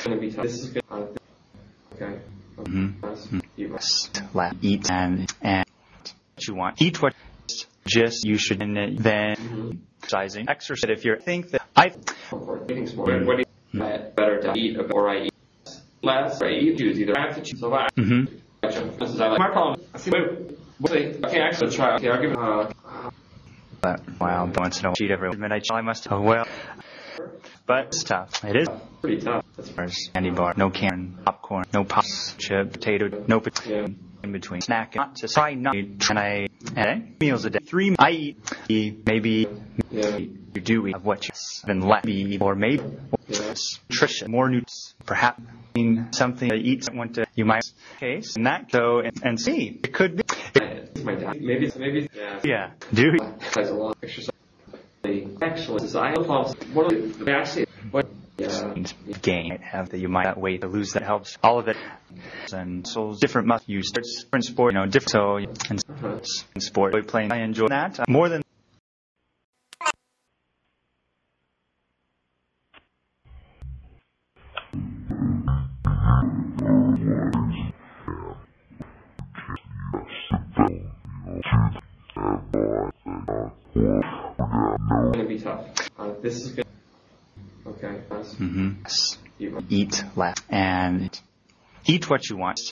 gonna be tough. This is gonna. Okay. You must eat and what you want. Eat what just you should, and then exercising. Exercise. If you think that eating sport, what do you better to eat or I eat less? I eat choose either. I have to choose. So I. This is my problem. See, okay, actually try. Okay, I'll give it. But wow, once in a while, cheat every minute. I must. Oh well. But it's tough. It is pretty tough. There's candy bar, no can, popcorn, no pops, chip, potato, no potato. In between snack, not to try not and meals a day. 3 I eat maybe you do eat what you've been left or maybe nutrition, more nutrients, perhaps something that eats want to you might case in that though and see it could be my dad maybe yeah do exercise a lot exercise excellent I what are they actually what gain have that you might not wait to lose that helps all of it and so different muscle use different sport different so and sport playing I enjoy that more than gonna be tough. This is good. Okay. Eat less and eat what you want.